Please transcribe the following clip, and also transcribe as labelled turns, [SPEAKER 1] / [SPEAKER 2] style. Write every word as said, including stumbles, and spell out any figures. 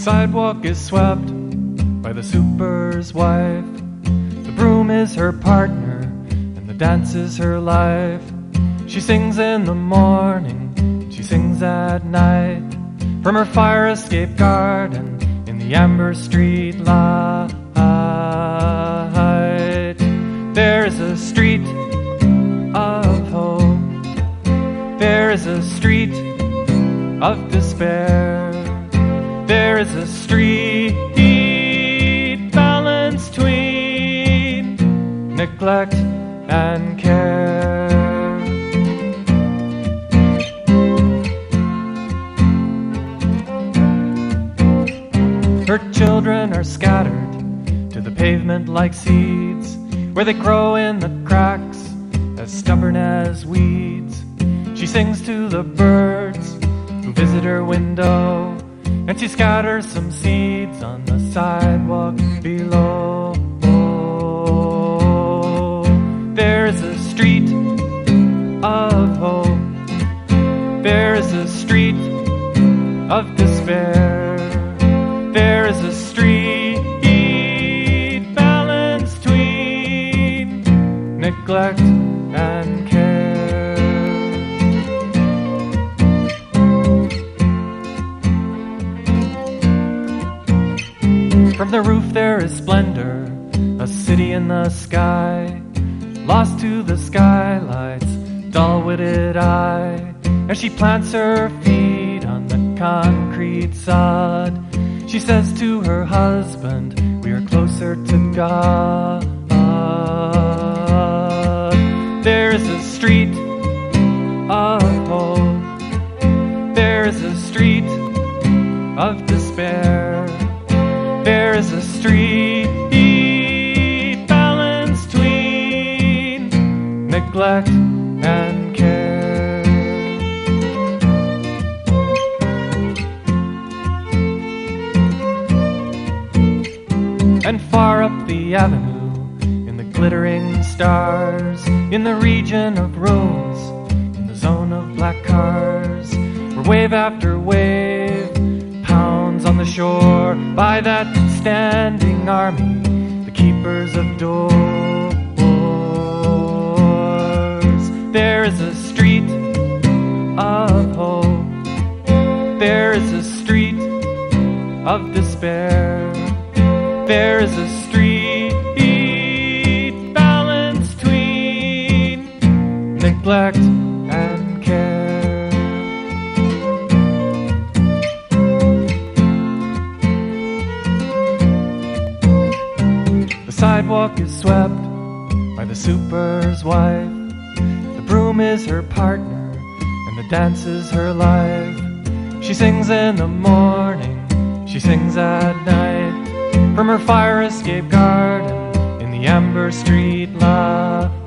[SPEAKER 1] sidewalk is swept by the super's wife. The broom is her partner, and the dance is her life. She sings in the morning, she sings at night, from her fire escape garden in the amber street light. There is a street of hope, there is a street of despair, there is a street balanced between neglect and care. Her children are scattered to the pavement like seeds, where they grow in the cracks as stubborn as weeds. She sings to the birds who visit her window, and she scatters some seeds on the sidewalk below. There is a street of hope, there is a street of despair, there is a street balanced between neglect and care. From the roof there is splendor, a city in the sky, lost to the skylight's dull-witted eye. As she plants her feet on the concrete sod, she says to her husband, we are closer to God. There is a street of hope, there is a street of despair, there is a street balanced between neglect and care. And far up the avenue, in the glittering stars, in the region of ruins, in the zone of black cars, where wave after wave pounds on the shore, by that standing army, the keepers of doors. There is a street of hope, there is a street of despair, there is a street balanced between neglect and care. The sidewalk is swept by the super's wife. The broom is her partner, and the dance is her life. She sings in the morning, she sings at night, from her fire escape garden in the amber street light.